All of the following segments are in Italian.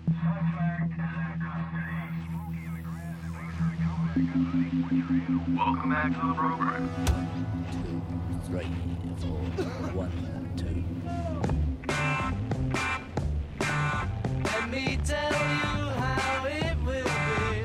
Welcome back to the program. 2, 3, 4, 1, 2. Let me tell you how it will be.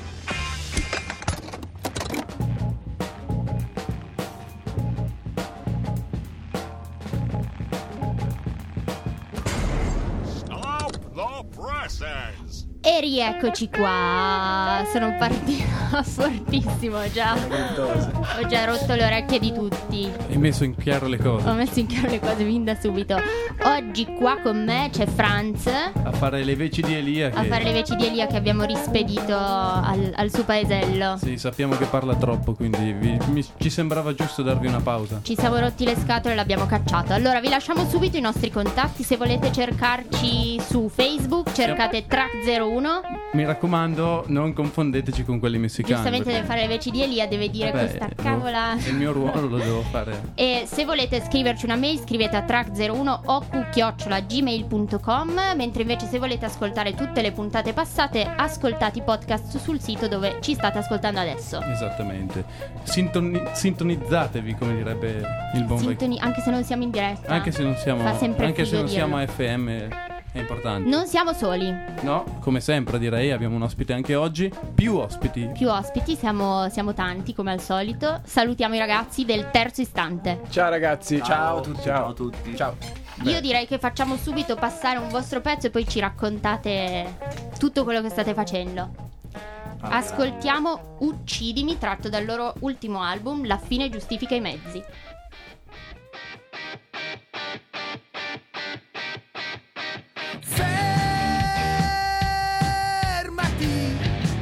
Stop the presses! E rieccoci qua. Sono partita fortissimo già. Ho già rotto le orecchie di tutti. Hai messo in chiaro le cose. Ho messo in chiaro le cose fin da subito. Oggi qua con me c'è Franz A fare le veci di Elia che... a fare le veci di Elia che abbiamo rispedito al suo paesello. Sì, sappiamo che parla troppo, quindi ci sembrava giusto darvi una pausa. Ci siamo rotti le scatole e l'abbiamo cacciato. Allora vi lasciamo subito i nostri contatti. Se volete cercarci su Facebook cercate Track01. Mi raccomando, non confondeteci con quelli messicani. Giustamente deve perché- fare le veci di Elia, deve dire questa cavola. Il mio ruolo lo devo fare. E se volete scriverci una mail scrivete a track01oq@gmail.com. Mentre invece se volete ascoltare tutte le puntate passate, ascoltate i podcast sul sito dove ci state ascoltando adesso. Esattamente. Sintonizzatevi, come direbbe il buon vecchio. Anche se non siamo in diretta. Anche se non siamo, Fa sempre anche se figo non siamo dirlo. FM, è importante. Non siamo soli. No, come sempre direi, abbiamo un ospite anche oggi. Più ospiti. Più ospiti, siamo tanti come al solito. Salutiamo i ragazzi del terzo istante. Ciao ragazzi. Ciao a tutti, Ciao. ciao a tutti. Ciao. Io direi che facciamo subito passare un vostro pezzo e poi ci raccontate tutto quello che state facendo. Ascoltiamo Uccidimi, tratto dal loro ultimo album La fine giustifica i mezzi. Fermati.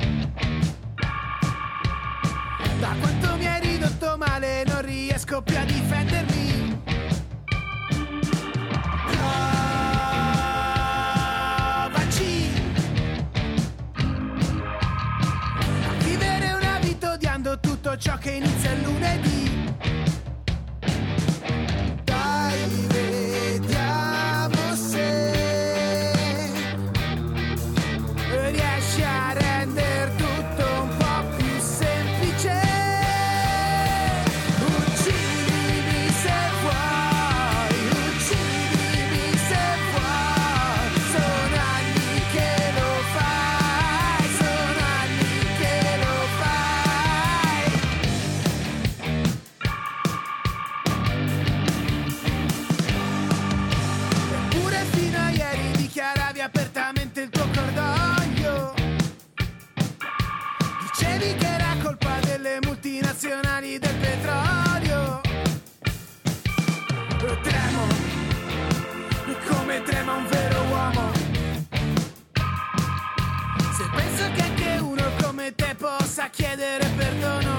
Da quanto mi hai ridotto male non riesco più a difendermi. Provaci a vivere una vita odiando tutto ciò che inizia il lunedì. Dai, vediamo se riesci a rendere tutto un po' più semplice. Uccidimi se vuoi, uccidimi se vuoi. Sono anni che lo fai, sono anni che lo fai. Eppure fino a ieri dichiaravi apertamente il tuo cordoglio. Dicevi che era colpa delle multinazionali del petrolio. Tremo, come trema un vero uomo. Se penso che anche uno come te possa chiedere perdono.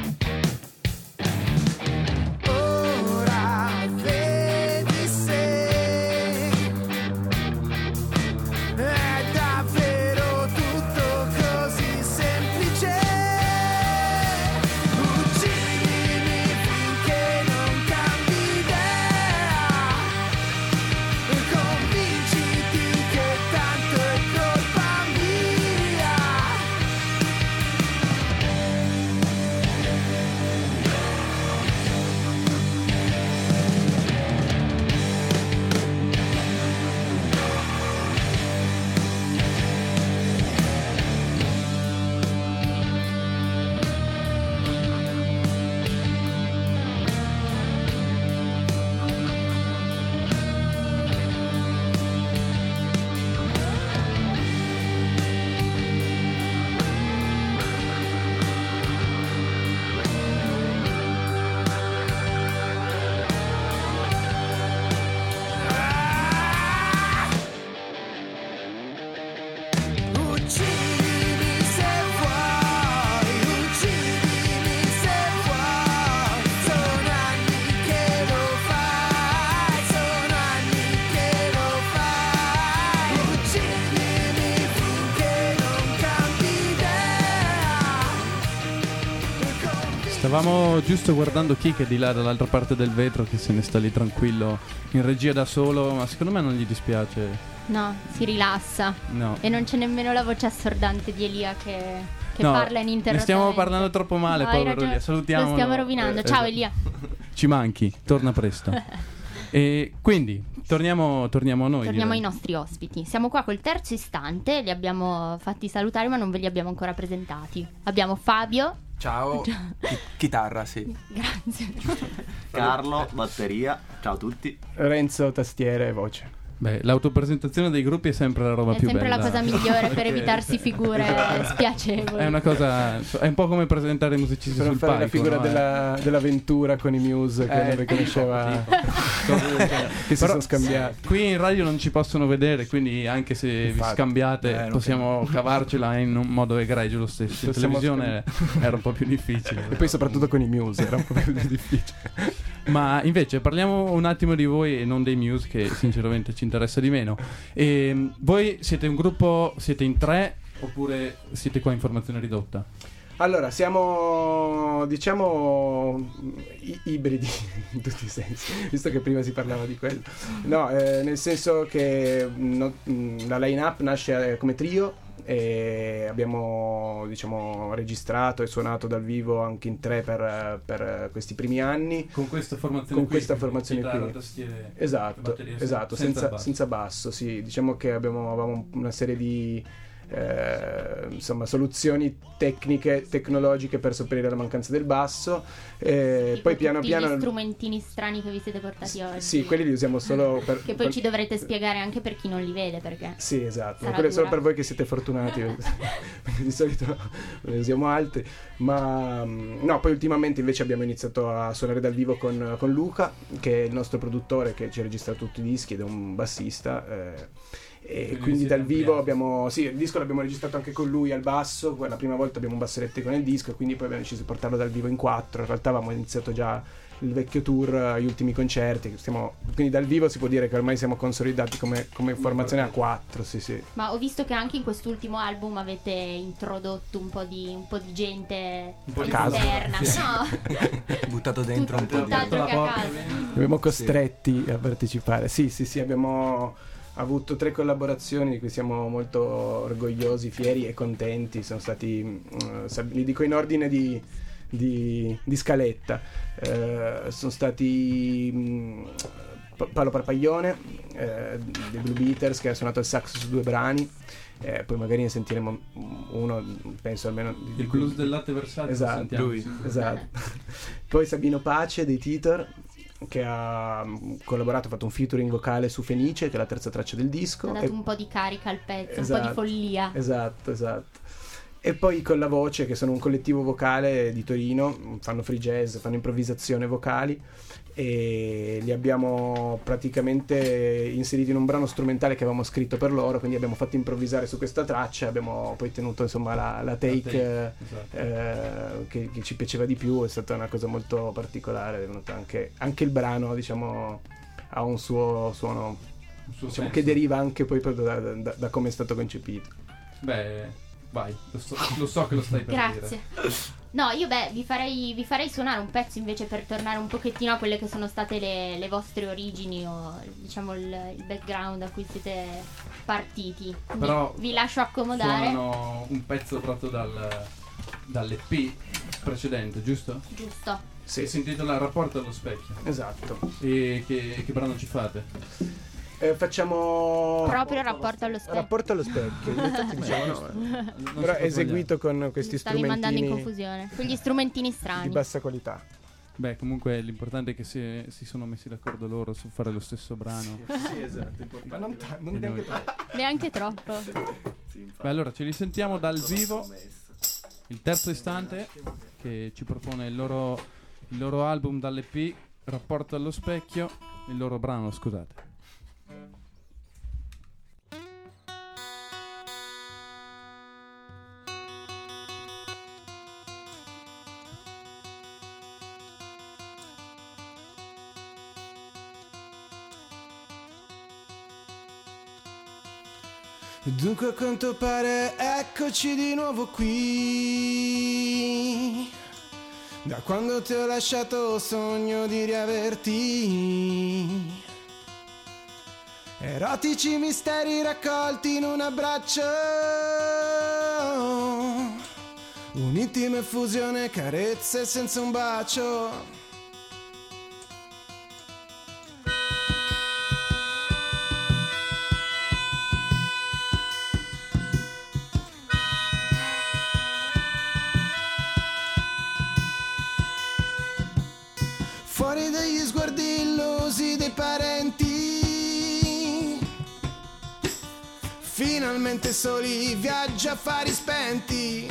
Ora vedi se è davvero tutto così semplice. Uccidimi finché non cambi idea. Convinciti che tanto è colpa mia. Uccidimi se vuoi, uccidimi se vuoi. Sono anni che lo fai, sono anni che lo fai. Uccidimi finché non cambi idea. Stavamo giusto guardando chi che è di là dall'altra parte del vetro, che se ne sta lì tranquillo in regia da solo, ma secondo me non gli dispiace No, si rilassa. No. E non c'è nemmeno la voce assordante di Elia che No, parla ininterrottamente. ne stiamo parlando troppo male, Hai povero ragione. Elia. Salutiamolo. Lo stiamo rovinando. Ciao esatto. Elia. Ci manchi, torna presto. E quindi torniamo a noi. Torniamo ai direi. nostri ospiti. Siamo qua col terzo istante, li abbiamo fatti salutare ma non ve li abbiamo ancora presentati. Abbiamo Fabio. Ciao, chitarra, sì. Grazie. Carlo, batteria, ciao a tutti. Renzo, tastiere e voce. Beh, l'autopresentazione dei gruppi è sempre la roba È più sempre bella. la cosa migliore per Perché evitarsi figure spiacevoli. È una cosa, è un po' come presentare i musicisti Per sul fare palco, la figura no? dell'avventura con i Muse che non riconosceva, che si Però sono scambiati. qui in radio non ci possono vedere, quindi anche se vi Infatti. scambiate non possiamo cavarcela in un modo egregio lo stesso. In Possiamo televisione era un po' più difficile. E poi soprattutto con i Muse era un po' più difficile. Ma invece parliamo un attimo di voi e non dei Muse, che sinceramente ci interessa di meno. Voi siete un gruppo, siete in 3 oppure siete qua in formazione ridotta? Allora, siamo, diciamo, ibridi in tutti i sensi, visto che prima si parlava di quello. No, nel senso che la line-up nasce come trio e abbiamo, diciamo, registrato e suonato dal vivo anche in 3 per questi primi anni. Con questa formazione Con qui? questa formazione chitarra, qui. tastiere, Esatto, batteria, esatto, senza basso, sì. Diciamo che avevamo una serie di insomma soluzioni tecnologiche per sopperire alla mancanza del basso. Poi piano tutti piano gli strumentini strani che vi siete portati oggi. sì, quelli li usiamo solo per Che poi ci dovrete spiegare anche per chi non li vede, perché sì, esatto, sarà quello è solo dura. per voi che siete fortunati. Perché di solito ne usiamo altri, ma no, poi ultimamente invece abbiamo iniziato a suonare dal vivo con Luca, che è il nostro produttore, che ci ha registrato tutti i dischi ed è un bassista, e quindi dal vivo abbiamo, sì, il disco l'abbiamo registrato anche con lui al basso. La prima volta abbiamo un basso elettrico nel disco e quindi poi abbiamo deciso di portarlo dal vivo in 4. In realtà avevamo iniziato già il vecchio tour, gli ultimi concerti, quindi dal vivo si può dire che ormai siamo consolidati come formazione a 4, sì. Ma ho visto che anche in quest'ultimo album avete introdotto un po' di gente po' di esterna. caso. No, Buttato dentro un po' di... tutt'altro che a caso. Abbiamo costretti a partecipare. Sì, abbiamo avuto 3 collaborazioni di cui siamo molto orgogliosi, fieri e contenti. Sono stati, li dico in ordine di scaletta. Sono stati Paolo Parpaglione dei Blue Beaters, che ha suonato il sax su 2 brani. Poi magari ne sentiremo uno, penso almeno Il blues del latte versato. esatto, sentiamo. lui, esatto. Poi Sabino Pace dei Titor, che ha collaborato, ha fatto un featuring vocale su Fenice, che è la terza traccia del disco. Ha dato un po' di carica al pezzo, un po' Esatto, di follia. Esatto. E poi con La Voce, che sono un collettivo vocale di Torino, fanno free jazz, fanno improvvisazione vocali, e li abbiamo praticamente inseriti in un brano strumentale che avevamo scritto per loro, quindi abbiamo fatto improvvisare su questa traccia, abbiamo poi tenuto insomma la take, esatto. che ci piaceva di più. È stata una cosa molto particolare, è venuto anche il brano, diciamo, ha un suo suono, diciamo, senso. che deriva anche poi proprio da come è stato concepito. Beh, vai, lo so che lo stai per Grazie. dire. No, io vi farei suonare un pezzo invece per tornare un pochettino a quelle che sono state le vostre origini, o diciamo il background a cui siete partiti. Quindi Però vi lascio accomodare. Suonano un pezzo tratto dall'EP precedente, giusto? Giusto. Che si intitola Rapporto allo specchio. Esatto. E che brano ci fate? Facciamo Proprio rapporto allo specchio. rapporto allo specchio. Infatti diciamo no, Non però si può eseguito con questi Mi stavi mandando in strumentini confusione. Quegli strumentini di strani. bassa qualità. Beh, comunque l'importante è che si sono messi d'accordo loro su fare lo stesso brano. Sì, esatto. Ma non E neanche noi- troppo. Neanche troppo. Beh, allora ce li sentiamo dal vivo. Il terzo istante, che ci propone il loro album dall'EP, Rapporto allo specchio, il loro brano, scusate. Dunque a quanto pare eccoci di nuovo qui. Da quando ti ho lasciato sogno di riaverti. Erotici misteri raccolti in un abbraccio, un'intima effusione, carezze senza un bacio. Fuori dagli sguardi illusi dei parenti, finalmente soli, viaggi a fari spenti,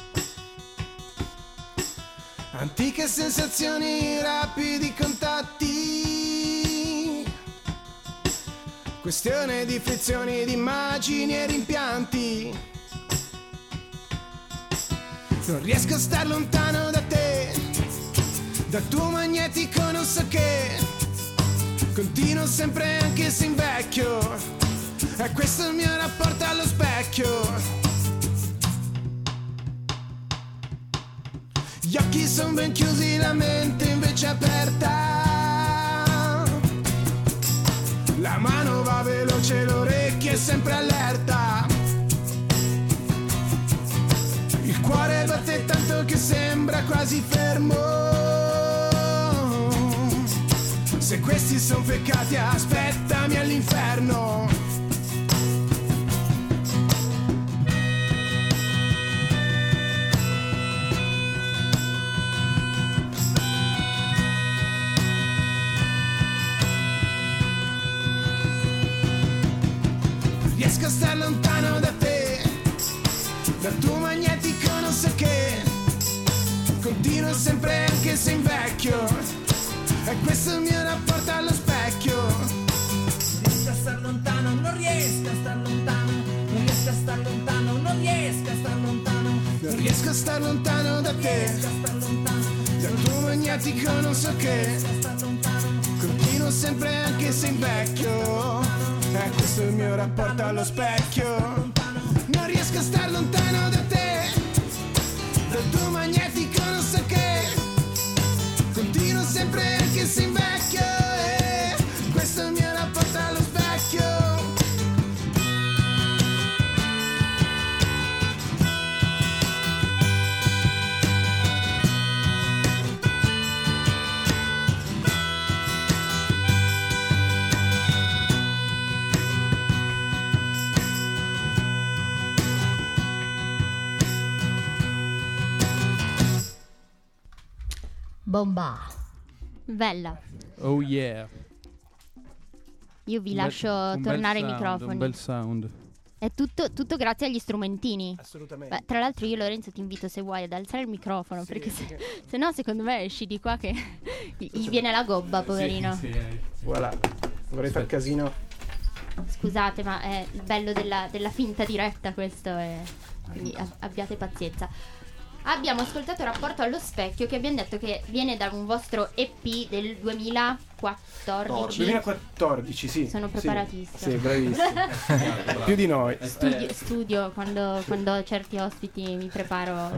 antiche sensazioni, rapidi contatti, questione di frizioni, di immagini e rimpianti. Non riesco a star lontano da te, dal tuo magnetico non so che, continuo sempre anche se invecchio, e questo è il mio rapporto allo specchio. Gli occhi sono ben chiusi, la mente invece aperta, la mano va veloce, l'orecchio è sempre allerta, il cuore batte tanto che sembra quasi fermo. Se questi son peccati, aspettami all'inferno. Riesco a star lontano da te, dal tuo magnetico non so che, continuo sempre anche se invecchio, e questo è il mio rapporto allo specchio. Riesco a star lontano, non riesco a star lontano, non riesco a star lontano, non riesco a star lontano, non riesco a star lontano da te, dal tuo magnetico non so che, continuo sempre anche se invecchio, e questo è il mio rapporto allo specchio. Non riesco a star lontano da te, dal tuo magnetico non so che, continuo sempre anche se invecchio, e questo è il mio rapporto allo specchio. Bomba. Bella. Oh yeah. Io vi lascio tornare ai microfoni. Un bel sound. È tutto grazie agli strumentini. Assolutamente. Beh, tra l'altro io Lorenzo ti invito, se vuoi, ad alzare il microfono, perché se no secondo me esci di qua che gli viene la gobba, poverino. Voilà. Vorrei far casino. Scusate, ma è il bello della finta diretta questo, quindi abbiate pazienza. Abbiamo ascoltato Rapporto allo specchio, che abbiamo detto che viene da un vostro EP del 2014. 2014, sì. Sono preparatissimo. Sì, bravissimo. Più di noi. Studio quando ho certi ospiti, mi preparo.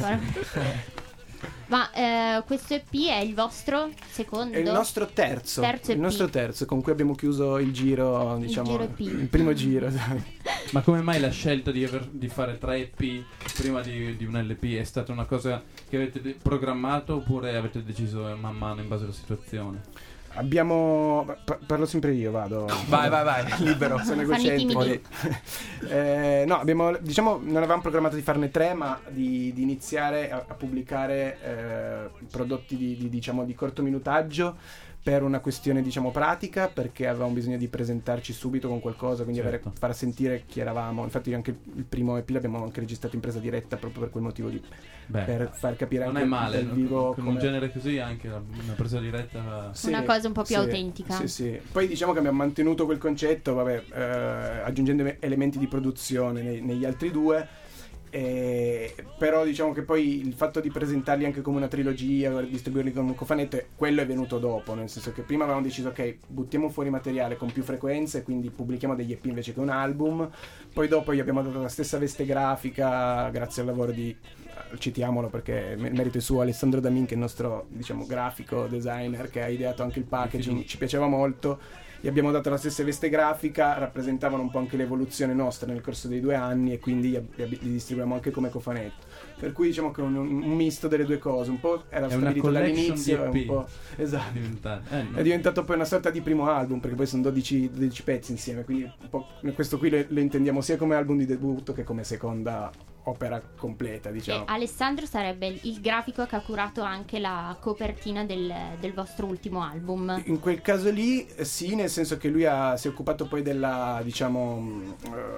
Ma questo EP è il vostro secondo? È il nostro terzo EP. Il nostro terzo, con cui abbiamo chiuso il giro, diciamo, giro EP. il primo giro. Ma come mai la scelta di fare 3 EP prima di un LP? È stata una cosa che avete programmato oppure avete deciso man mano in base alla situazione? Abbiamo... parlo sempre io, vado. Vai, libero. Sono Fanno egocentrico. No, diciamo, non avevamo programmato di farne 3, ma di iniziare a pubblicare prodotti diciamo, di cortominutaggio, per una questione, diciamo, pratica, perché avevamo bisogno di presentarci subito con qualcosa, quindi far sentire chi eravamo. Infatti anche il primo EP l'abbiamo anche registrato in presa diretta proprio per quel motivo lì. Per far capire non anche è male dal vivo con un genere così, anche una presa diretta una cosa un po' più autentica. Sì. Poi diciamo che abbiamo mantenuto quel concetto, aggiungendo elementi di produzione negli altri due. Però diciamo che poi il fatto di presentarli anche come una trilogia, distribuirli come un cofanetto, quello è venuto dopo, nel senso che prima avevamo deciso ok, buttiamo fuori materiale con più frequenze, quindi pubblichiamo degli EP invece che un album. Poi dopo gli abbiamo dato la stessa veste grafica grazie al lavoro di, citiamolo perché merito è suo, Alessandro Damin, che è il nostro, diciamo, grafico designer, che ha ideato anche il packaging. Ci piaceva molto gli abbiamo dato la stessa veste grafica, rappresentavano un po' anche l'evoluzione nostra nel corso dei 2 anni e quindi li distribuiamo anche come cofanetto. Per cui diciamo che è un misto delle due cose, un po' era stabilito dall'inizio e un po'... Esatto. È diventato poi una sorta di primo album, perché poi sono 12 pezzi insieme, quindi un po' questo qui lo intendiamo sia come album di debutto che come seconda opera completa, diciamo. E Alessandro sarebbe il grafico che ha curato anche la copertina del vostro ultimo album. In quel caso lì sì, nel senso che lui si è occupato poi della, diciamo,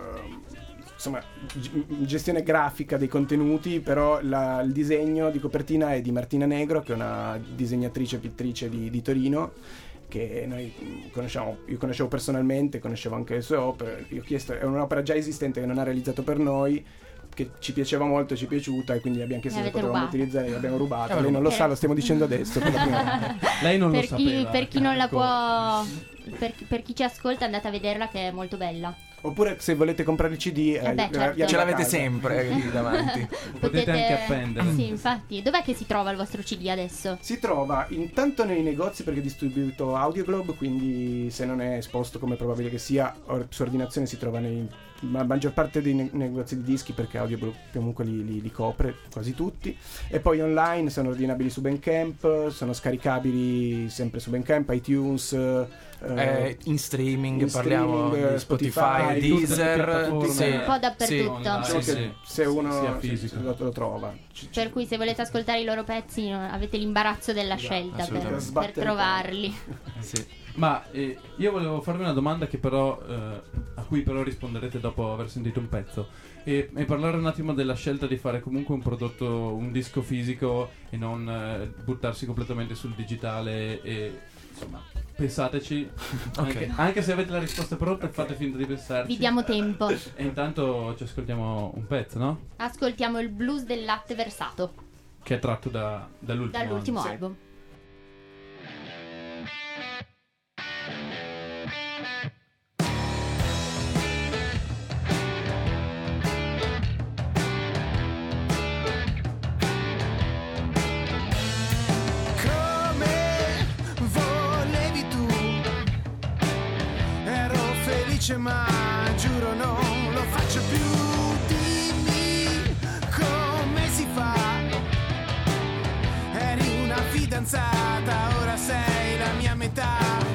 insomma, gestione grafica dei contenuti, però il disegno di copertina è di Martina Negro, che è una disegnatrice e pittrice di Torino, che noi conosciamo. Io conoscevo personalmente, conoscevo anche le sue opere. Io ho chiesto, è un'opera già esistente che non ha realizzato per noi, che ci piaceva molto, ci è piaciuta, e quindi abbiamo chiesto se potevamo utilizzare, l'abbiamo rubato. Lei non lo sa, lo stiamo dicendo adesso. Lei non lo sapeva. Per chi non la può, per chi ci ascolta, andate a vederla, che è molto bella. Oppure se volete comprare il CD, certo. Ce l'avete sempre lì davanti. Potete anche appenderlo. Sì, infatti. Dov'è che si trova il vostro CD adesso? Si trova intanto nei negozi, perché è distribuito Audioglobe, quindi se non è esposto, come è probabile che sia, su ordinazione si trova la maggior parte dei negozi di dischi, perché Audioglobe comunque li copre quasi tutti. E poi online sono ordinabili su Bandcamp, sono scaricabili sempre su Bandcamp, iTunes, in streaming parliamo di Spotify, Deezer, un po' dappertutto. Sì. Se uno lo trova. Per cui se volete ascoltare i loro pezzi avete l'imbarazzo della scelta per trovarli. Sì. Ma io volevo farvi una domanda che però a cui però risponderete dopo aver sentito un pezzo, e parlare un attimo della scelta di fare comunque un prodotto, un disco fisico, e non buttarsi completamente sul digitale. E insomma, pensateci, anche se avete la risposta pronta, fate finta di pensarci. Vi diamo tempo. E intanto ci ascoltiamo un pezzo, no? Ascoltiamo il blues del latte versato, che è tratto dall'ultimo album. Ma giuro non lo faccio più. Dimmi come si fa. Eri una fidanzata, ora sei la mia metà.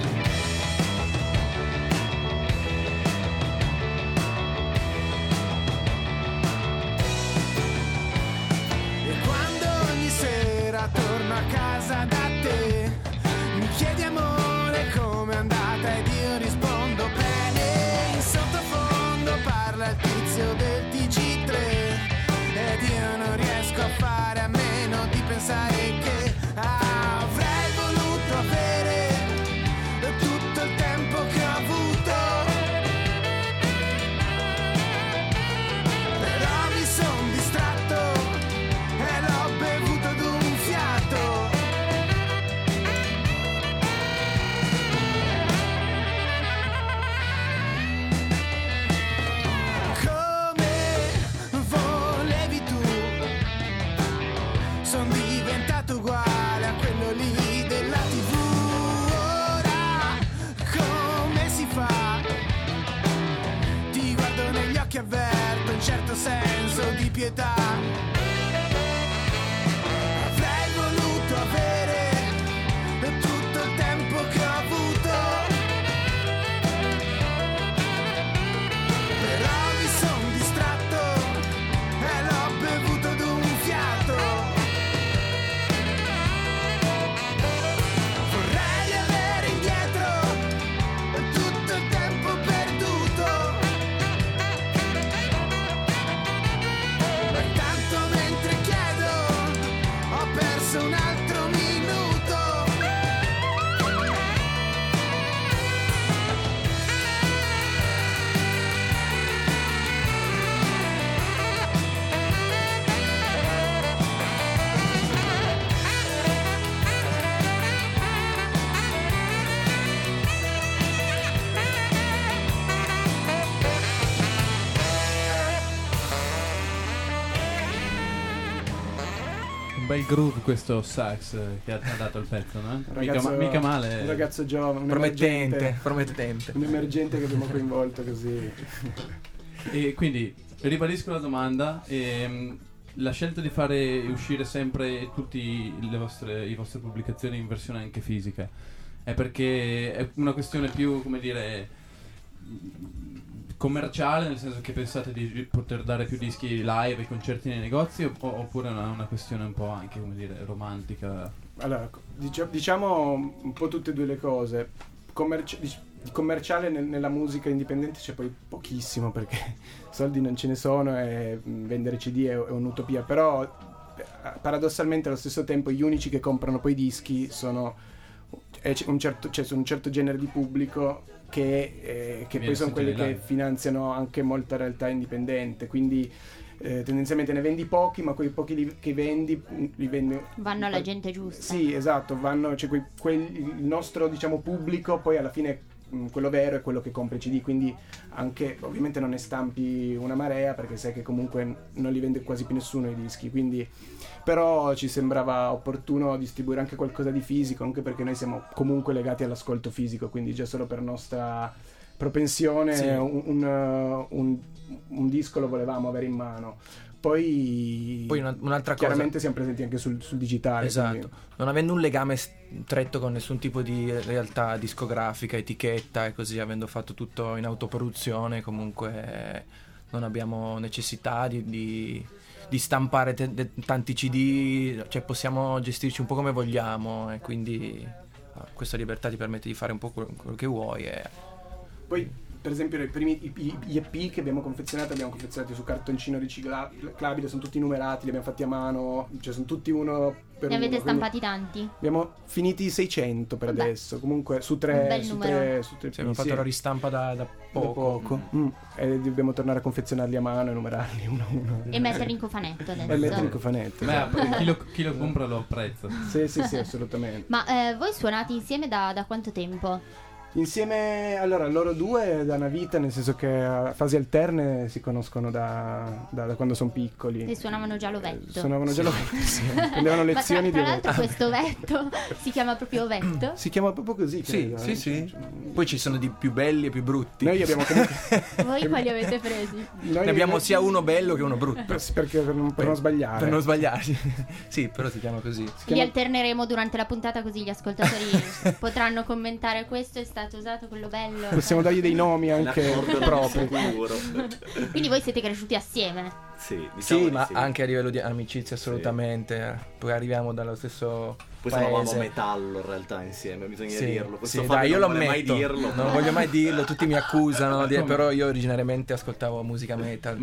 E quando ogni sera torno a casa da te, mi chiedi amore com'è andata ed io rispondo bene. In sottofondo parla il tizio del TG3 ed io non riesco a fare a meno di pensare che avrei voluto avere tutto il tempo che ho avuto, però mi son distratto e l'ho bevuto d'un fiato. Sono diventato uguale a quello lì della TV. Ora come si fa? Ti guardo negli occhi, avverto un certo senso di pietà. Avrei voluto avere tutto il tempo che ho avuto, però mi son distratto e l'ho bevuto d'un fiato. But bel groove questo sax che ha dato il pezzo, no? Mica male. Un ragazzo giovane, un promettente. Un emergente che abbiamo coinvolto così. E quindi ribadisco la domanda. La scelta di fare uscire sempre tutte le vostre pubblicazioni in versione anche fisica è perché è una questione più, come dire, commerciale, nel senso che pensate di poter dare più dischi live e concerti nei negozi, oppure è una questione un po' anche, come dire, romantica? Allora, diciamo un po' tutte e due le cose. Commerciale nella musica indipendente c'è poi pochissimo, perché soldi non ce ne sono e vendere CD è un'utopia, però paradossalmente allo stesso tempo gli unici che comprano poi dischi sono un certo genere di pubblico che poi sono quelli che finanziano anche molta realtà indipendente, quindi tendenzialmente ne vendi pochi, ma quei pochi che vendi li vendi, vanno alla gente giusta. Sì, esatto, il nostro, diciamo, pubblico poi alla fine quello vero è quello che compra i CD, quindi anche ovviamente non ne stampi una marea, perché sai che comunque non li vende quasi più nessuno i dischi, quindi però ci sembrava opportuno distribuire anche qualcosa di fisico, anche perché noi siamo comunque legati all'ascolto fisico, quindi già solo per nostra propensione sì. un disco lo volevamo avere in mano. Poi un'altra cosa, chiaramente siamo presenti anche sul digitale. Esatto, quindi, non avendo un legame stretto con nessun tipo di realtà discografica, etichetta e così, avendo fatto tutto in autoproduzione, comunque non abbiamo necessità di stampare tanti CD, cioè possiamo gestirci un po' come vogliamo, e quindi questa libertà ti permette di fare un po' quello che vuoi. Poi per esempio gli EP che abbiamo confezionati su cartoncino riciclabile, sono tutti numerati, li abbiamo fatti a mano, cioè sono tutti uno per ne uno. avete stampati tanti? Abbiamo finiti 600 per adesso, comunque su tre abbiamo fatto la ristampa da poco. E dobbiamo tornare a confezionarli a mano e numerarli uno a uno e metterli in cofanetto adesso. E metterli in cofanetto. Chi lo compra lo apprezza. Sì, assolutamente. Ma voi suonate insieme da quanto tempo? Insieme, allora, loro due da una vita, nel senso che a fasi alterne si conoscono da quando sono piccoli. E suonavano già l'ovetto. Sì. Prendevano lezioni tra l'altro questo ovetto si chiama proprio ovetto? Si chiama proprio così, credo. Sì. Poi ci sono di più belli e più brutti. Noi abbiamo comunque... Voi quali avete presi? Ne abbiamo sia uno bello che uno brutto. Perché per non sbagliare. Per non sbagliarsi. Sì, però si chiama così. Li alterneremo durante la puntata, così gli ascoltatori potranno commentare: questo è stato usato quello bello. Possiamo dargli dei nomi anche propri. Quindi voi siete cresciuti assieme? Sì, ma anche a livello di amicizia assolutamente. Poi arriviamo dallo stesso poi paese. suonavamo metallo in realtà insieme, bisogna dirlo. Dai, io lo ammetto, non voglio mai dirlo, tutti mi accusano, però io originariamente ascoltavo musica metal.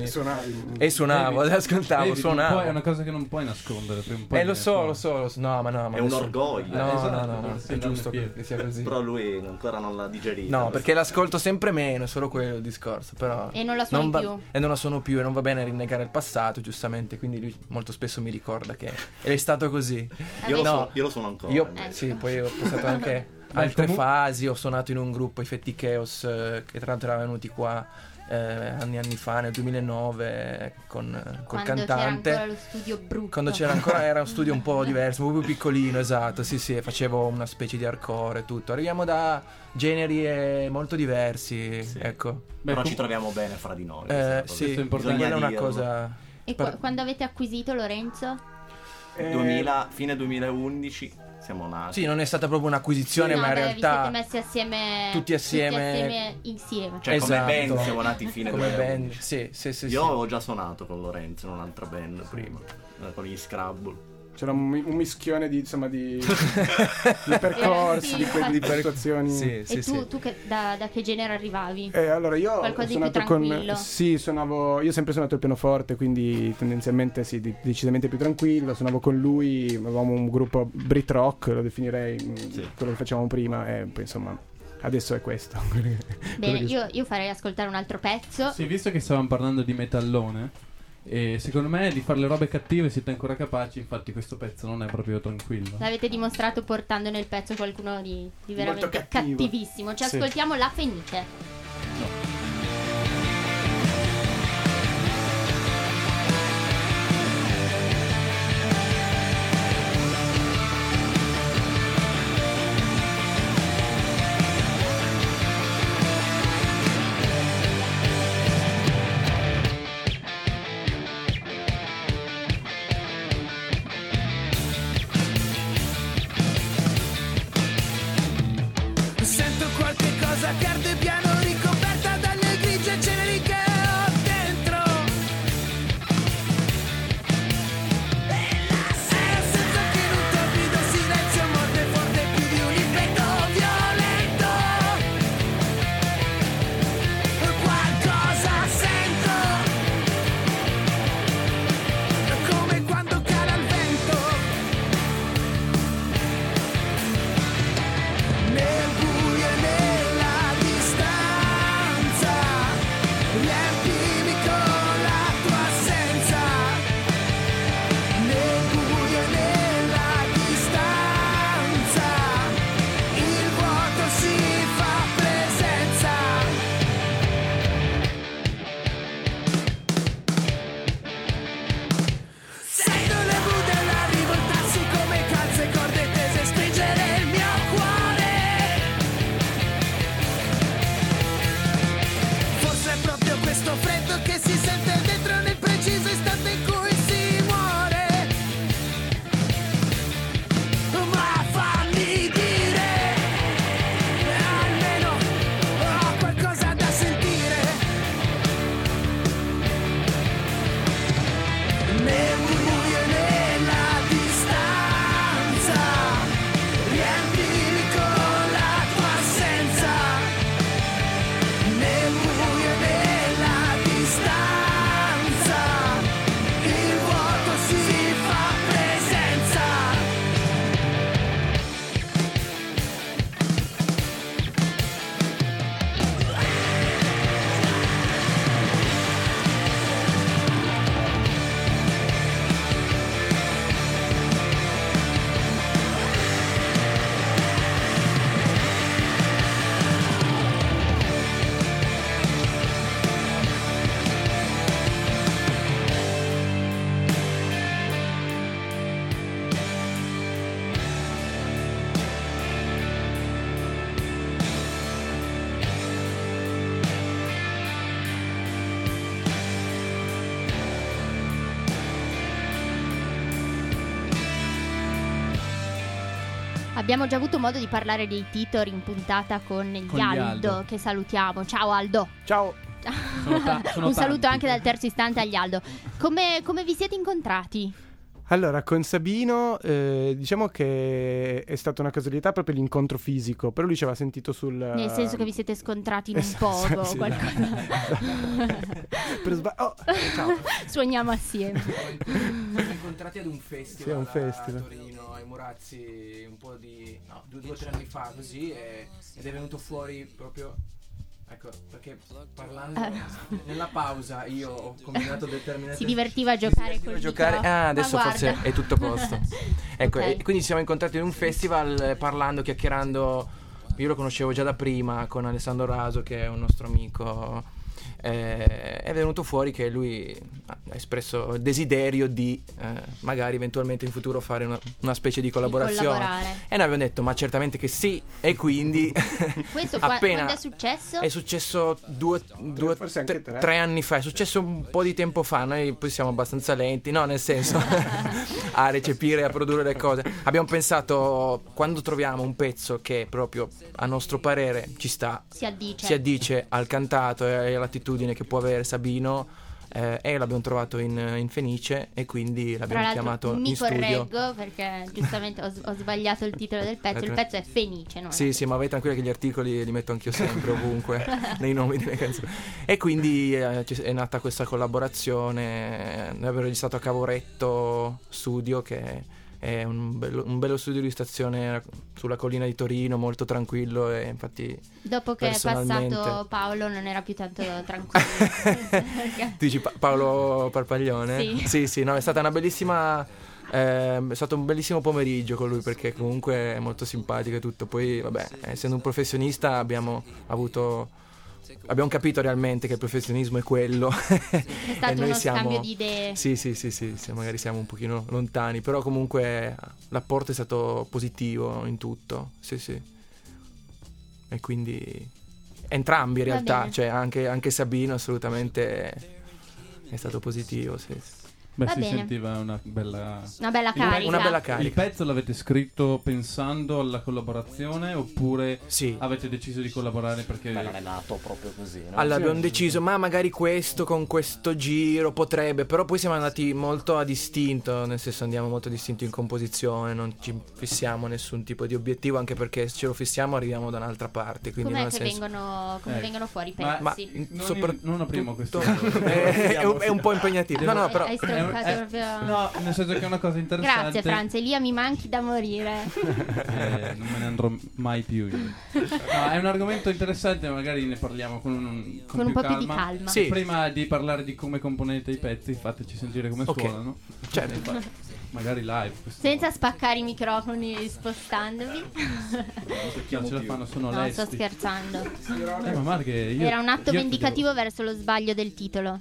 Suonavo, ascoltavo. È una cosa che non puoi nascondere. Lo so. No, è un orgoglio. No, è giusto che sia così. Però lui ancora non l'ha digerito. No, perché l'ascolto sempre meno, è solo quello il discorso. Però e non la suoni più. E non la suono più, e non va bene rinnegare il passato, giustamente. Quindi lui molto spesso mi ricorda che è stato così. Io lo suono ancora. Sì, poi ho passato anche altre fasi. Ho suonato in un gruppo, i Fetti Chaos, che tra l'altro erano venuti qua anni fa, nel 2009, col cantante. C'era ancora lo studio brutto. Quando c'era ancora, era un studio un po' diverso, un po' più piccolino, esatto. Sì, facevo una specie di hardcore e tutto. Arriviamo da generi molto diversi, ecco. Però ci troviamo bene fra di noi. Sì, quella è una cosa. E quando avete acquisito Lorenzo? Fine 2011 siamo nati. Sì, non è stata proprio un'acquisizione, ma in realtà vi siete messi assieme, tutti assieme insieme. Cioè come band siamo nati fine come 2011. Band. Sì. Io avevo già suonato con Lorenzo in un'altra band prima, con gli Scrabble. C'era un mischione di percorsi, di situazioni. E tu da che genere arrivavi? Allora io qualcosa ho suonato io ho sempre suonato il pianoforte, quindi tendenzialmente decisamente più tranquillo. Suonavo con lui, avevamo un gruppo Brit Rock, lo definirei, quello che facevamo prima, e poi insomma adesso è questo. Bene, io farei ascoltare un altro pezzo. Sì, visto che stavamo parlando di metallone, e secondo me di fare le robe cattive siete ancora capaci. Infatti questo pezzo non è proprio tranquillo. L'avete dimostrato portando nel pezzo qualcuno di veramente cattivissimo. Ci ascoltiamo La Fenice. Abbiamo già avuto modo di parlare dei titoli in puntata con gli Aldo, che salutiamo. Ciao Aldo. Ciao. Un saluto anche dal terzo istante agli Aldo. Come vi siete incontrati? Allora, con Sabino diciamo che è stata una casualità proprio l'incontro fisico, però lui ci aveva sentito sul... Nel senso che vi siete scontrati in un poco, sì, qualcosa. Ciao. Suoniamo assieme. Siamo incontrati ad un festival, Sì, a un festival. a Torino, ai Murazzi, un po' di... no, 2 o 3 anni fa, così, ed è venuto fuori proprio... Ecco, perché parlando nella pausa io ho combinato determinate... Si divertiva a giocare col microfono. Adesso forse è tutto a posto. Ecco, Okay. e quindi ci siamo incontrati in un festival parlando, chiacchierando. Io lo conoscevo già da prima con Alessandro Raso, che è un nostro amico. È venuto fuori che lui ha espresso il desiderio di magari eventualmente in futuro fare una specie di collaborazione. E noi abbiamo detto ma certamente che sì, e quindi Questo appena quando è successo? è successo Forse anche 3 anni fa, è successo un po' di tempo fa. Noi poi siamo abbastanza lenti, no, nel senso a recepire, a produrre le cose. Abbiamo pensato, quando troviamo un pezzo che proprio a nostro parere ci sta, Si addice. si addice al cantato e all'attitudine che può avere Sabino, e l'abbiamo trovato in Fenice, e quindi Tra l'abbiamo l'altro chiamato mi in studio. correggo perché giustamente ho sbagliato il titolo del pezzo. Il pezzo è Fenice, non Sì, ma vai tranquilla che gli articoli li metto anch'io sempre ovunque nei nomi delle canzoni. E quindi è nata questa collaborazione. Noi abbiamo registrato a Cavoretto Studio, che è un bello studio di stazione sulla collina di Torino, molto tranquillo, e infatti Dopo che è personalmente... passato Paolo non era più tanto tranquillo. Tu dici Paolo Parpaglione? Sì, no, è stata una bellissima... è stato un bellissimo pomeriggio con lui, perché comunque è molto simpatico e tutto. Poi vabbè, essendo un professionista abbiamo capito realmente che il professionismo è quello. È stato e noi uno siamo... scambio di idee. Sì, magari siamo un pochino lontani, però comunque l'apporto è stato positivo in tutto. Sì. E quindi entrambi in Va realtà, bene. cioè anche Sabino assolutamente è stato positivo, sì. Beh, Va si bene. sentiva una bella carica. Una bella Il carica. pezzo l'avete scritto pensando alla collaborazione, oppure avete deciso di collaborare perché... Beh, non è nato proprio così, no? Allora abbiamo deciso, ma magari questo con questo giro potrebbe, però poi siamo andati molto a distinto, nel senso andiamo molto a distinto in composizione, non ci fissiamo nessun tipo di obiettivo, anche perché se ce lo fissiamo arriviamo da un'altra parte. Quindi Com'è nel che senso... vengono fuori i Ma pezzi? non apriamo questo. è un po' impegnativo. No, però Hai stroncato proprio... No, nel senso che è una cosa interessante. Grazie Franz, Elia, mi manchi da morire. Non me ne andrò mai più io. No, è un argomento interessante, magari ne parliamo con un più po' calma. più di calma. Sì. Prima di parlare di come componete i pezzi, fateci sentire come Ok. suonano. Certo. Magari live. Senza spaccare i microfoni spostandovi. Ce la fanno, sono No, lesti. sto scherzando. Ma guarda che io, Era un atto io vendicativo verso lo sbaglio del titolo.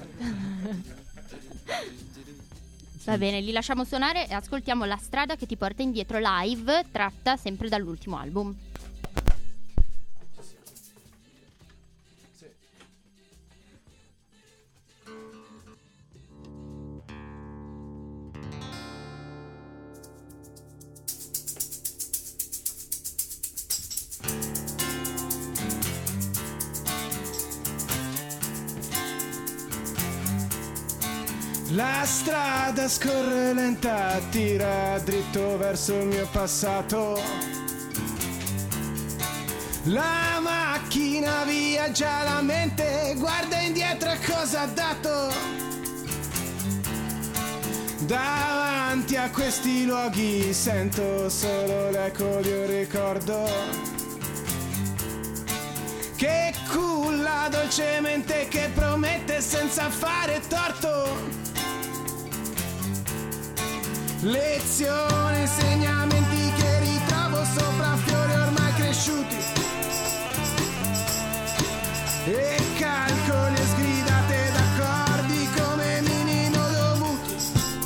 Va bene, li lasciamo suonare e ascoltiamo La strada che ti porta indietro live, tratta sempre dall'ultimo album. La strada scorre lenta, tira dritto verso il mio passato. La macchina viaggia la mente, guarda indietro a cosa ha dato. Davanti a questi luoghi sento solo l'eco di un ricordo che culla dolcemente, che promette senza fare torto. Lezioni, insegnamenti che ritrovo sopra fiori ormai cresciuti, e calcoli e sgridate d'accordi come minimo dovuti.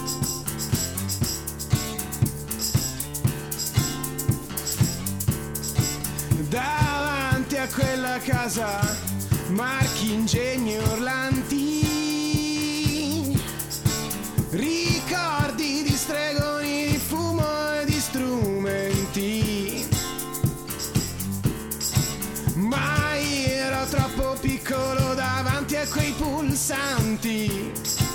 Davanti a quella casa marchi, ingegni urlanti, ricordi di stregoni, di fumo e di strumenti. piccolo davanti a quei pulsanti,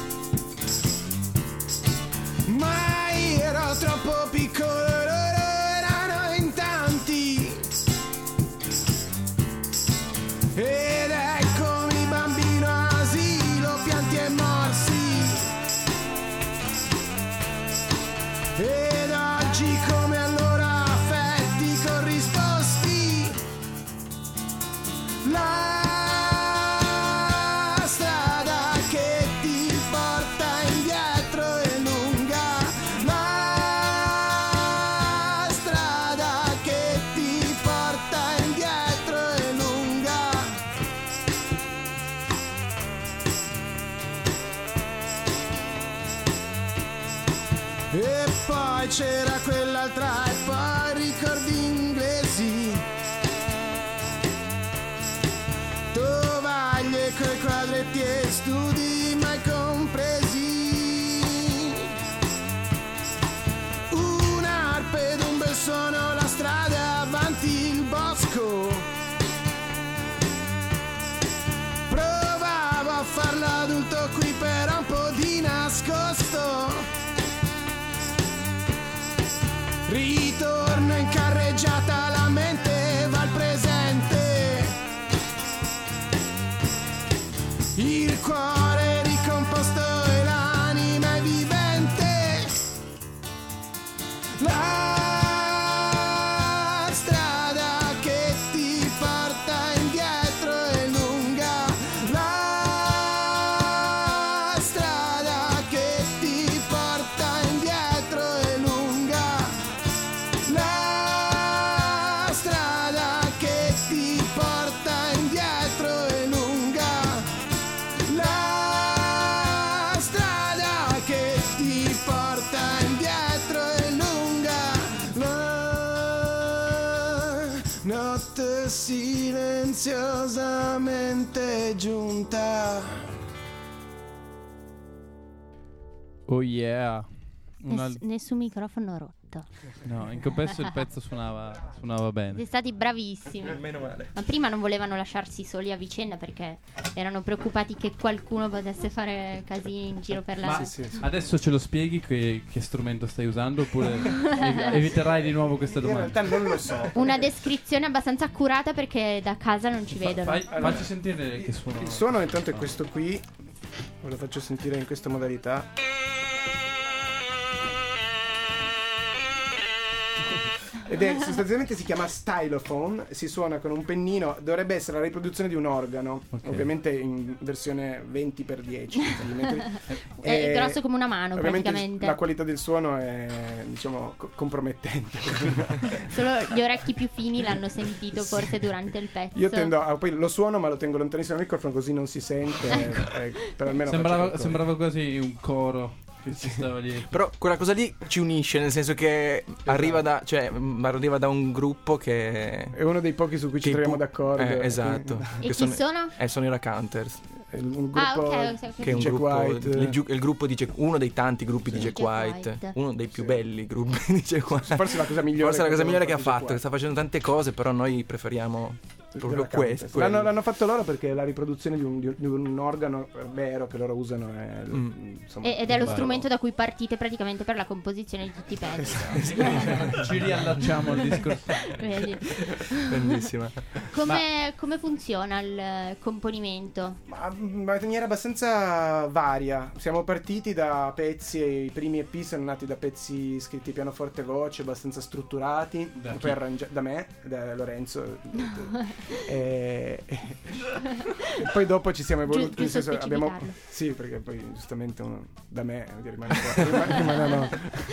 ma io ero troppo piccolo, loro erano in tanti. Ed eccomi bambino asilo, pianti e morsi. Ed oggi come allora affetti corrisposti. La strada che ti porta indietro è lunga. La strada che ti porta indietro è lunga. E poi c'era quell'altra e poi ricordi inglesi, tovaglie coi quadretti e studi mai compresi, un'arpa ed un bel suono, la strada avanti il bosco. Provavo a farlo adulto qui però un po' di nascosto. Ritorno in carreggiata, la mente va al presente. Il cuore è ricomposto e l'anima è vivente. La strada che ti porta indietro è lunga. La strada che ti porta indietro è lunga. La strada che ti porta indietro è lunga. La strada che ti porta indietro è lunga. La notte silenziosamente giunta. Oh yeah. Nessun microfono rotto. No, in compenso il pezzo suonava bene. Siete stati bravissimi. Meno male. Ma prima non volevano lasciarsi soli a vicenda perché erano preoccupati che qualcuno potesse fare casini in giro per la Ma adesso ce lo spieghi che strumento stai usando oppure eviterai di nuovo questa In domanda? realtà non lo so. Una descrizione abbastanza accurata perché da casa non ci vedono. Facci sentire che suono. Il suono intanto è questo qui. Ve lo faccio sentire in questa modalità. Ed è sostanzialmente si chiama stylophone, si suona con un pennino, dovrebbe essere la riproduzione di un organo, ovviamente in versione 20x10 cm. È grosso come una mano praticamente. La qualità del suono è, diciamo, compromettente. Solo gli orecchi più fini l'hanno sentito forse durante il pezzo. Io tendo poi lo suono ma lo tengo lontanissimo dal microfono così non si sente. Per almeno sembrava quasi un coro. Che ci stava lì. Però quella cosa lì ci unisce, nel senso che arriva da un gruppo che è uno dei pochi su cui ci troviamo d'accordo. Esatto. E chi sono? Sono i Raconteurs. Un gruppo ok. Che è un Jack gruppo, White. il gruppo di uno dei tanti gruppi di Jack White, uno dei più belli gruppi di Jack White. Forse la cosa migliore che ha fatto, che sta facendo tante cose, però noi preferiamo proprio questo. L'hanno fatto loro perché la riproduzione di un organo vero che loro usano è, insomma, ed è lo strumento da cui partite praticamente per la composizione di tutti i pezzi. Ci riallacciamo al discorso. Vedi? Bellissima. Come funziona il componimento? Ma in maniera abbastanza varia. Siamo partiti da pezzi, i primi EP sono nati da pezzi scritti pianoforte e voce abbastanza strutturati, poi da me, da Lorenzo. E poi dopo ci siamo evoluti, nel senso abbiamo sì, perché poi giustamente uno da me rimane no.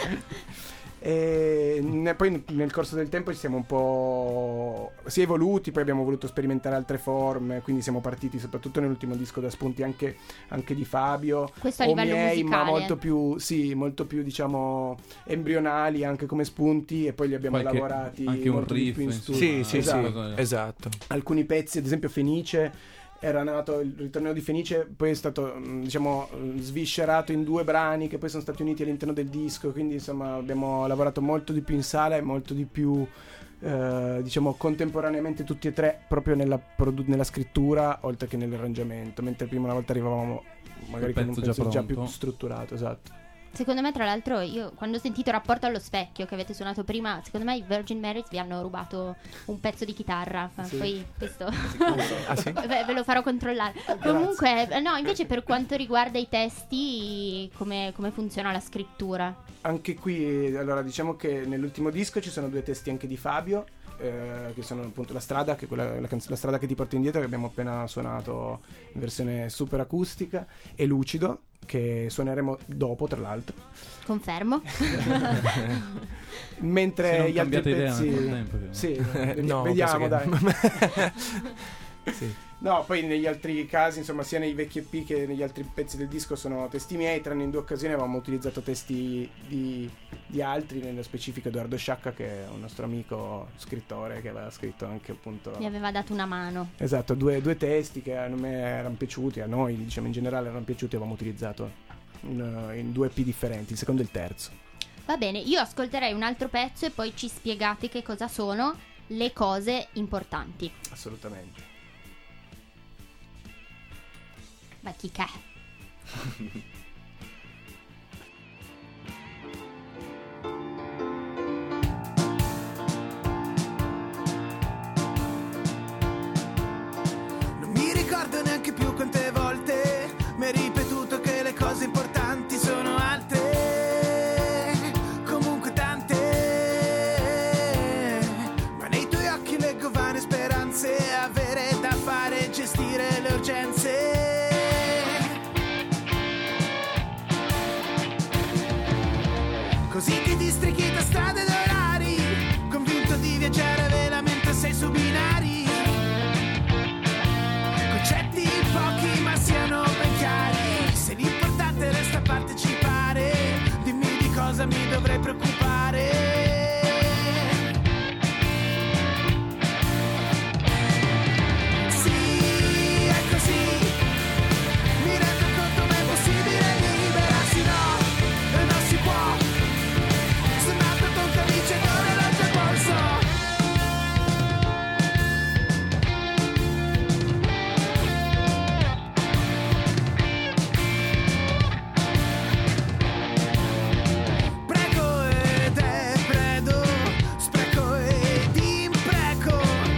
E poi nel corso del tempo ci siamo un po' evoluti, poi abbiamo voluto sperimentare altre forme, quindi siamo partiti soprattutto nell'ultimo disco da spunti anche di Fabio, questo a livello musicale, ma molto più diciamo embrionali anche come spunti, e poi li abbiamo lavorati anche un riff in studio. Sì, esatto. Alcuni pezzi, ad esempio Fenice, era nato il ritornello di Fenice, poi è stato diciamo sviscerato in 2 brani che poi sono stati uniti all'interno del disco, quindi insomma abbiamo lavorato molto di più in sala e molto di più diciamo contemporaneamente tutti e tre proprio nella scrittura oltre che nell'arrangiamento, mentre prima una volta arrivavamo magari con un pezzo già più strutturato. Esatto. Secondo me, tra l'altro, io quando ho sentito Rapporto allo specchio che avete suonato prima, secondo me i Virgin Marys vi hanno rubato un pezzo di chitarra. Sì. Poi questo Ah, sì? ve lo farò controllare. Comunque, no, invece per quanto riguarda i testi, come funziona la scrittura? Anche qui, allora, diciamo che nell'ultimo disco ci sono 2 testi anche di Fabio, che sono appunto La strada, che è la strada che ti porta indietro, che abbiamo appena suonato in versione super acustica, e Lucido, che suoneremo dopo, tra l'altro. Confermo. Mentre gli altri idea pezzi nel tempo, sì, No, vediamo, penso dai. Sì. No, poi negli altri casi, insomma, sia nei vecchi EP che negli altri pezzi del disco sono testi miei, tranne in 2 occasioni avevamo utilizzato testi di altri, nello specifico Edoardo Sciacca, che è un nostro amico scrittore, che aveva scritto anche appunto... Mi aveva dato una mano. Esatto, due testi che a me erano piaciuti, a noi diciamo in generale erano piaciuti, avevamo utilizzato in 2 EP differenti, il secondo e il terzo. Va bene, io ascolterei un altro pezzo e poi ci spiegate che cosa sono le cose importanti. Assolutamente. Vai, chicca. Non mi ricordo neanche più quante volte mi hai ripetuto che le cose importanti sono altre, comunque tante, ma nei tuoi occhi leggo vane speranze, avere da fare, gestire le urgenze. Così che districhi da strade ed orari, convinto di viaggiare a vela mentre sei su binari. Concetti pochi ma siano ben chiari, se l'importante resta partecipare, dimmi di cosa mi dovrei preoccupare. Sì, è così, mi rendo conto ma è possibile liberarsi, no, non si può. Sono nato con camicie e orologio al polso. Prego ed è predo, spreco ed impreco.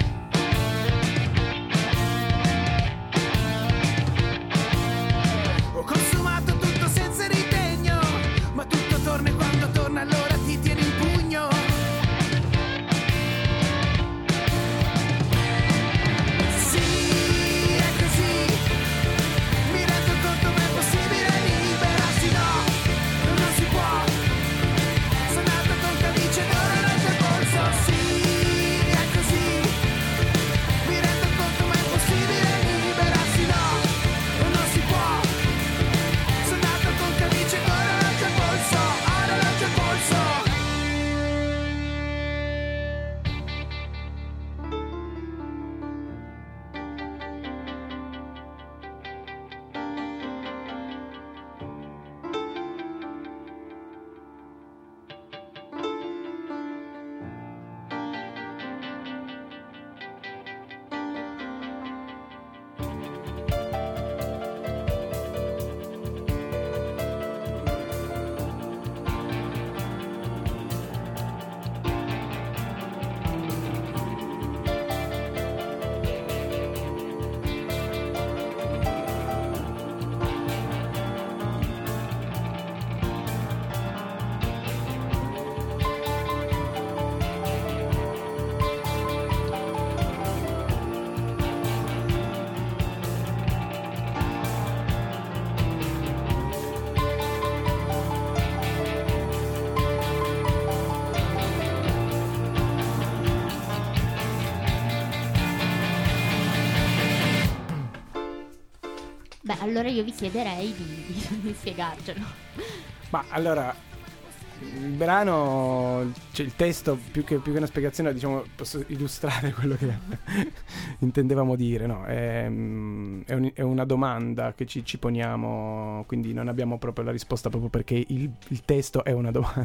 Ho consumato tutto senza ritegno, ma tutto torna e quando torna allora ti tieni in pugno. Sì, è così, mi rendo conto ma è possibile liberarsi, no, non si può. Sono nato con camicie ed orologio al polso. Sì, è così, mi rendo conto ma è possibile liberarsi, no, non si può. Sono nato con camicie ed orologio al polso, orologio al polso. Beh, allora io vi chiederei di spiegarcelo. Ma allora, il brano, cioè il testo, più che una spiegazione, diciamo, posso illustrare quello che intendevamo dire, no? È una domanda che ci poniamo, quindi non abbiamo proprio la risposta, proprio perché il testo è una domanda.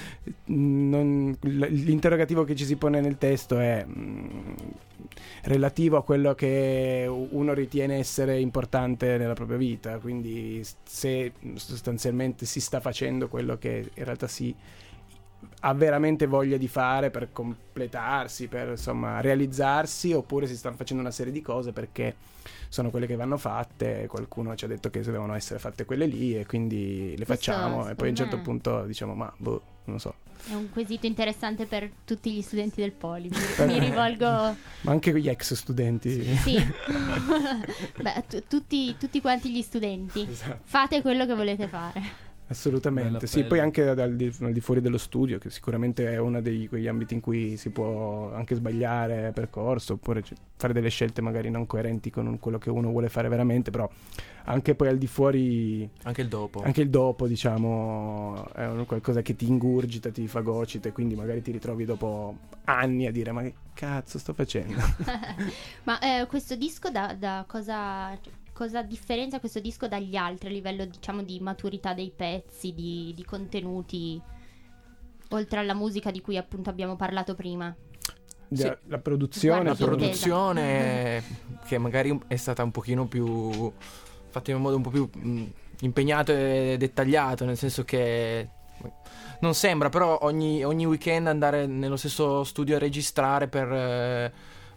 L'interrogativo che ci si pone nel testo è relativo a quello che uno ritiene essere importante nella propria vita, quindi se sostanzialmente si sta facendo quello che in realtà si ha veramente voglia di fare per completarsi, per insomma realizzarsi, oppure si stanno facendo una serie di cose perché sono quelle che vanno fatte, qualcuno ci ha detto che devono essere fatte quelle lì e quindi le facciamo, e poi a un certo punto diciamo ma non so. È un quesito interessante per tutti gli studenti del Poli. Mi rivolgo. Ma anche gli ex studenti. Sì. Beh, tutti quanti gli studenti. Esatto. Fate quello che volete fare. Assolutamente, sì, poi anche al di fuori dello studio, che sicuramente è uno di quegli ambiti in cui si può anche sbagliare percorso, oppure fare delle scelte magari non coerenti con quello che uno vuole fare veramente, però anche poi al di fuori, anche il dopo diciamo, è qualcosa che ti ingurgita, ti fagocita, e quindi magari ti ritrovi dopo anni a dire ma che cazzo sto facendo? Ma questo disco da cosa differenzia questo disco dagli altri a livello, diciamo, di maturità dei pezzi, di contenuti, oltre alla musica di cui appunto abbiamo parlato prima? Sì. La produzione che magari è stata un pochino più fatta in un modo un po' più impegnato e dettagliato, nel senso che non sembra, però ogni weekend andare nello stesso studio a registrare per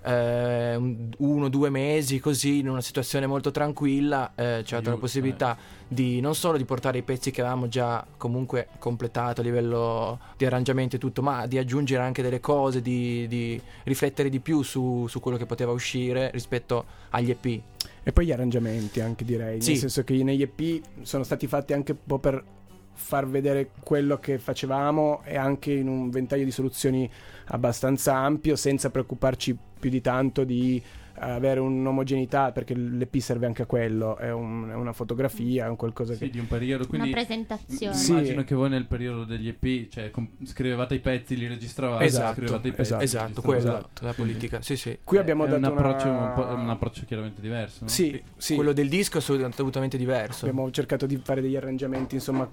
1 o 2 mesi, così, in una situazione molto tranquilla, c'è stata la possibilità di non solo di portare i pezzi che avevamo già comunque completato a livello di arrangiamenti e tutto, ma di aggiungere anche delle cose, di riflettere di più su quello che poteva uscire rispetto agli EP. E poi gli arrangiamenti anche, direi, nel senso che negli EP sono stati fatti anche un po' per far vedere quello che facevamo, e anche in un ventaglio di soluzioni abbastanza ampio, senza preoccuparci più di tanto di avere un'omogeneità, perché l'EP serve anche a quello, è una fotografia, è un qualcosa che... di un periodo, quindi una presentazione. Immagino che voi nel periodo degli EP, cioè scrivevate i pezzi, li registravate, scrivevate i pezzi. Esatto, quella la politica. Sì. Qui abbiamo dato un approccio chiaramente diverso, no? Sì. Quello del disco è assolutamente diverso. Abbiamo cercato di fare degli arrangiamenti, insomma,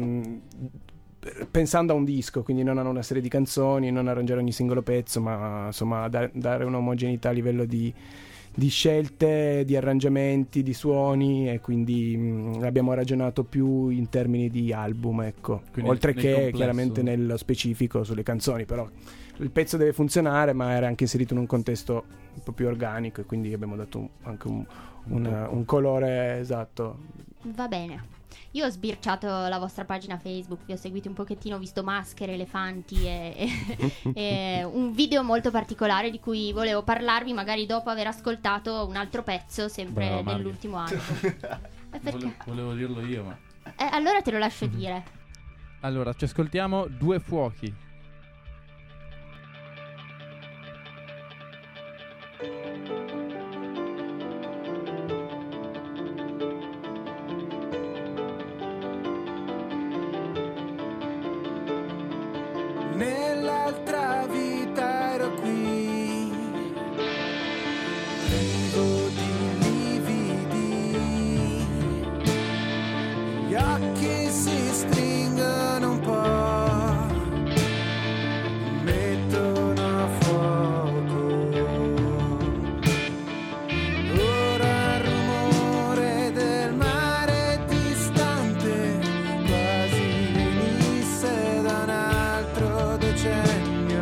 pensando a un disco, quindi non a una serie di canzoni, non arrangiare ogni singolo pezzo, ma insomma dare un'omogeneità a livello di scelte, di arrangiamenti, di suoni, e quindi abbiamo ragionato più in termini di album, ecco, quindi oltre che complesso, chiaramente nello specifico sulle canzoni, però il pezzo deve funzionare, ma era anche inserito in un contesto un po' più organico, e quindi abbiamo dato anche un colore esatto. Va bene. Io ho sbirciato la vostra pagina Facebook, vi ho seguito un pochettino, ho visto maschere, elefanti e un video molto particolare di cui volevo parlarvi magari dopo aver ascoltato un altro pezzo, sempre dell'ultimo album. Volevo dirlo io, ma... allora te lo lascio dire. Allora, ci ascoltiamo Due Fuochi. Nell'altra vita ero qui, vivo di lividi, gli occhi si stringono un po', mettono a fuoco, ora il rumore del mare è distante, quasi venisse da un altro decennio.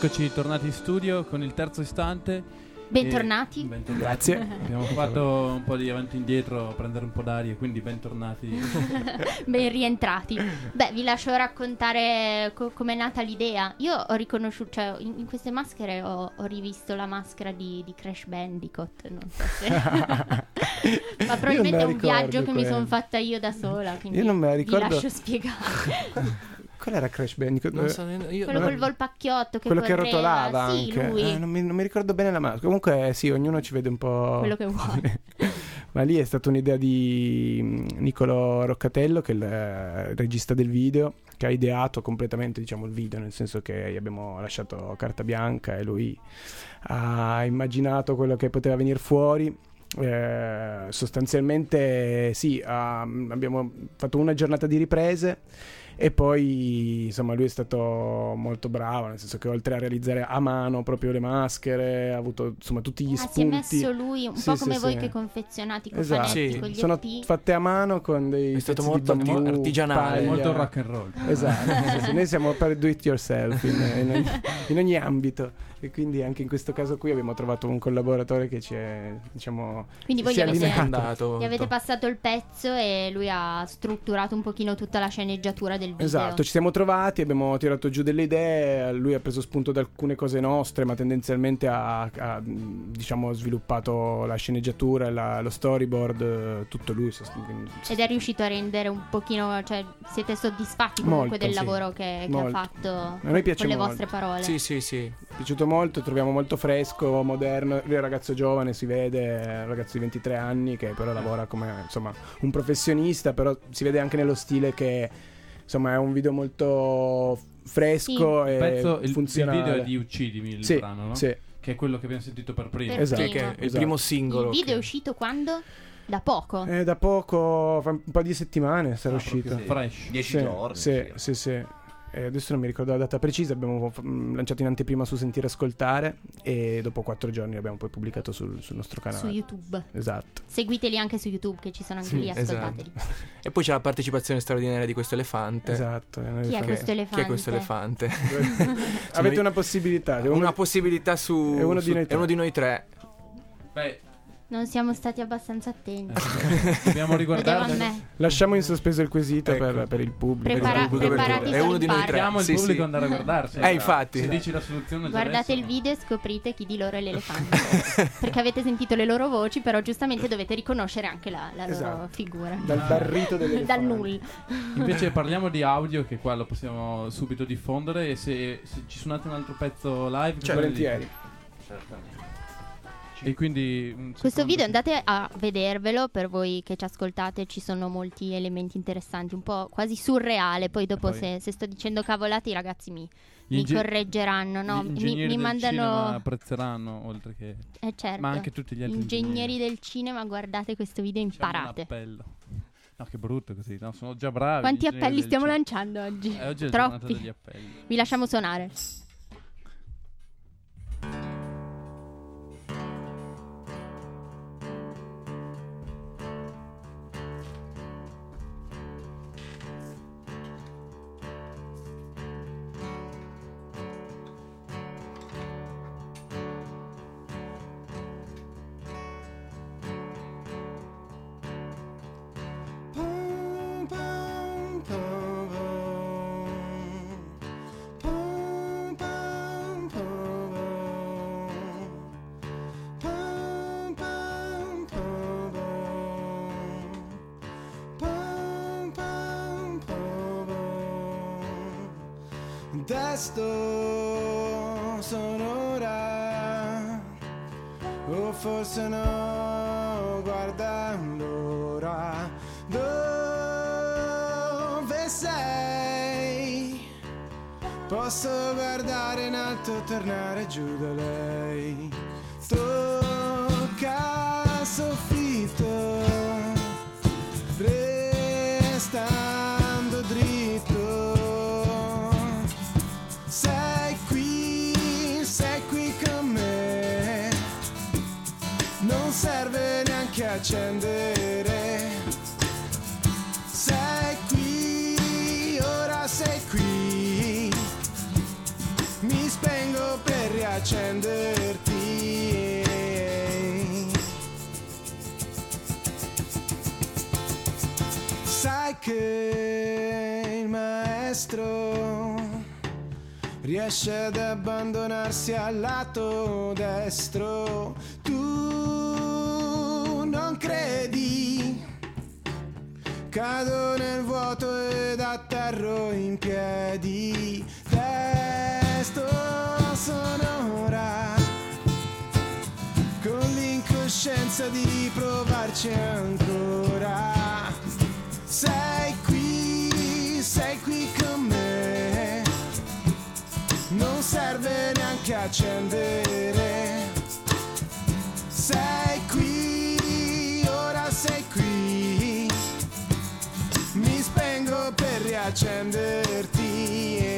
Eccoci tornati in studio con il terzo istante. Bentornati. Grazie. Abbiamo fatto un po' di avanti e indietro a prendere un po' d'aria, quindi bentornati. Ben rientrati. Beh, vi lascio raccontare com'è nata l'idea. Io ho riconosciuto, cioè in queste maschere ho rivisto la maschera di Crash Bandicoot. Non so se ma probabilmente è un viaggio che mi sono fatta io da sola. Quindi io non me la ricordo. Vi lascio spiegare. Qual era Crash Bandicoot? Non so, quello col volpacchiotto che quello correva. che rotolava sì, anche. lui. Non mi ricordo bene la maschera. Comunque sì, ognuno ci vede un po' quello che vuole. Ma lì è stata un'idea di Niccolò Roccatello, che è il regista del video, che ha ideato completamente, diciamo, il video, nel senso che gli abbiamo lasciato carta bianca e lui ha immaginato quello che poteva venire fuori. Sostanzialmente sì, abbiamo fatto una giornata di riprese e poi insomma lui è stato molto bravo, nel senso che oltre a realizzare a mano proprio le maschere ha avuto insomma tutti gli spunti. Si è messo lui un po' come voi che confezionate i cofanetti, sì, con gli sono EP. fatte a mano con dei è stato pezzi molto di bambù, artigianale, paglia. Molto rock and roll. Esatto, sì, noi siamo per do it yourself in ogni ambito, e quindi anche in questo caso qui abbiamo trovato un collaboratore che ci è, diciamo, quindi voi si è allineato. gli avete passato il pezzo e lui ha strutturato un pochino tutta la sceneggiatura del video. Esatto, ci siamo trovati, abbiamo tirato giù delle idee, lui ha preso spunto da alcune cose nostre, ma tendenzialmente ha diciamo sviluppato la sceneggiatura, lo storyboard, tutto lui. Ed è riuscito a rendere un pochino, cioè siete soddisfatti comunque molto, del sì. lavoro che ha fatto a noi piace con le molto. vostre parole? Sì, è piaciuto molto, troviamo molto fresco, moderno. Lui è un ragazzo giovane, si vede, è un ragazzo di 23 anni che però lavora come insomma un professionista, però si vede anche nello stile che insomma è un video molto fresco e funzionale. Il video è di Uccidimi, il brano, no? Sì. Che è quello che abbiamo sentito per primo. Esatto, che è il primo singolo. Il video è uscito quando? Da poco? Da poco, fa un po' di settimane sarà uscito. Fresh. 10 giorni. Sì. Adesso non mi ricordo la data precisa, abbiamo lanciato in anteprima su Sentire Ascoltare e dopo 4 giorni l'abbiamo poi pubblicato sul nostro canale. Su YouTube. Esatto. Seguiteli anche su YouTube, che ci sono anche lì, ascoltateli. Esatto. E poi c'è la partecipazione straordinaria di questo elefante. Esatto. Chi è questo elefante? Chi è questo elefante? Avete una possibilità. Una possibilità su... È uno di noi tre. Beh, non siamo stati abbastanza attenti. Dobbiamo riguardare. Lasciamo in sospeso il quesito ecco. per il pubblico. Preparati è uno di noi tre. Chiamo il pubblico ad andare a guardarsi. Infatti. Se dici la soluzione. Guardate il video e scoprite chi di loro è l'elefante. Perché avete sentito le loro voci, però giustamente dovete riconoscere anche la loro figura. Dal barrito dell'elefante. Dal nulla. Invece parliamo di audio, che qua lo possiamo subito diffondere. E se ci suonate un altro pezzo live, volentieri. Certamente. E quindi questo video andate a vedervelo, per voi che ci ascoltate ci sono molti elementi interessanti, un po' quasi surreale. Poi dopo se sto dicendo cavolate i ragazzi mi correggeranno, no? Mi mandano, apprezzeranno, oltre che certo. Ma anche tutti gli altri ingegneri del cinema, guardate questo video, imparate. Appello. No, che brutto così, no? Sono già bravi. Quanti appelli stiamo lanciando oggi? Oggi è la Troppi. giornata degli appelli. Vi lasciamo suonare. Testo sonora, o forse no, guarda l'ora. Dove sei? Posso guardare in alto, tornare giù da lei. Tocca soffitto, restando dritto. Sei qui con me, non serve neanche accendere. Sei qui, ora sei qui, mi spengo Sai che il maestro riesce ad abbandonarsi al lato destro. Tu non credi? Cado nel vuoto ed atterro in piedi. Testo sonora, con l'incoscienza di provarci ancora. Sei qui con me, non serve neanche accendere. Sei qui, ora sei qui, mi spengo per riaccenderti.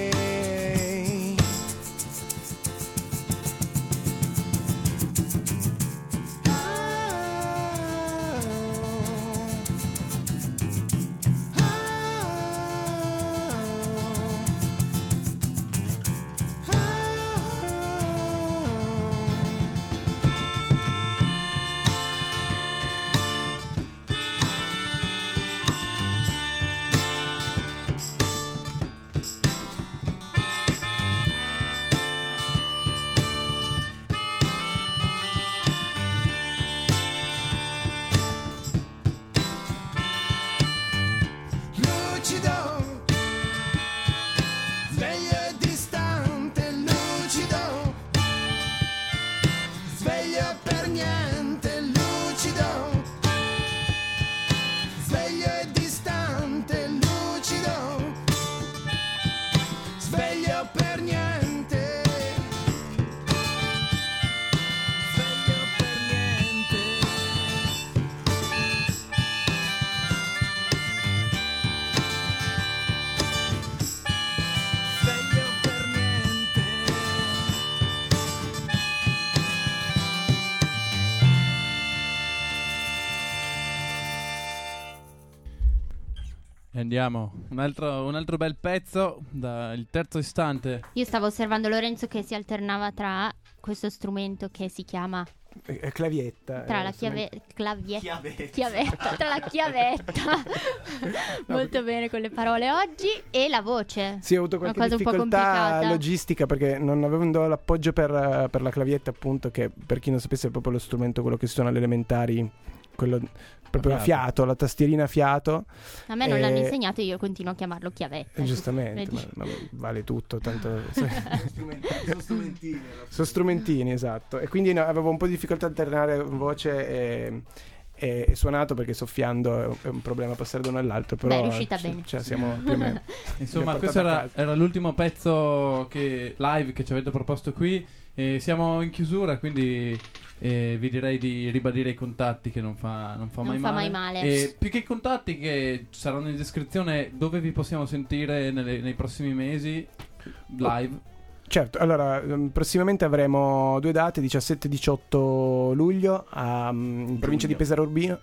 Andiamo, un altro bel pezzo dal terzo istante. Io stavo osservando Lorenzo che si alternava tra questo strumento che si chiama clavietta. Tra la chiavetta, tra la chiavetta. Molto bene con le parole oggi. E la voce. Sì, ho avuto qualche difficoltà logistica perché non avendo l'appoggio per la clavietta, appunto, che per chi non sapesse è proprio lo strumento, quello che suona alle elementari, quello proprio a fiato, la tastierina a fiato. A me non l'hanno insegnato e io continuo a chiamarlo chiavetta. Giustamente, ma vale tutto, tanto sono strumentini, esatto. E quindi avevo un po' di difficoltà a alternare voce e suonato, perché soffiando è un problema passare da uno all'altro, però è riuscita bene. Cioè siamo più o meno. Insomma, questo era l'ultimo pezzo live che ci avete proposto qui, e siamo in chiusura, quindi vi direi di ribadire i contatti, che non fa mai male. E più che i contatti, che saranno in descrizione, dove vi possiamo sentire nei prossimi mesi live. Certo, allora prossimamente avremo 2 date, 17 e 18 luglio in provincia di Pesaro Urbino.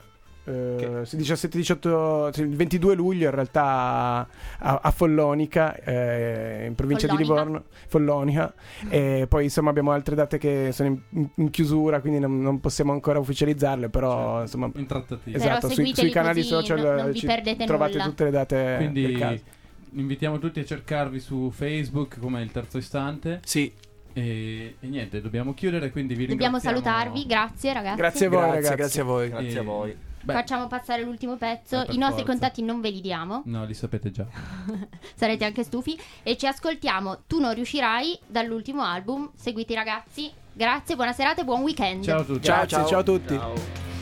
17-18, il 22 luglio in realtà a Follonica, in provincia di Livorno, Follonica. E poi insomma abbiamo altre date che sono in chiusura, quindi non possiamo ancora ufficializzarle, però insomma in trattativa. Esatto, sui canali social non vi perdete trovate nulla. tutte le date, quindi del caso. Invitiamo tutti a cercarvi su Facebook come Il Terzo Istante. Sì. E niente, dobbiamo chiudere, quindi vi dobbiamo ringraziamo. salutarvi, grazie ragazzi. Grazie a voi, ragazzi. Grazie a voi. Grazie a voi. Facciamo passare l'ultimo pezzo. I nostri contatti non ve li diamo. No, li sapete già. Sarete anche stufi. E ci ascoltiamo Tu non riuscirai, dall'ultimo album. Seguite i ragazzi. Grazie, buona serata e buon weekend. Ciao a tutti. Ciao a tutti. Ciao.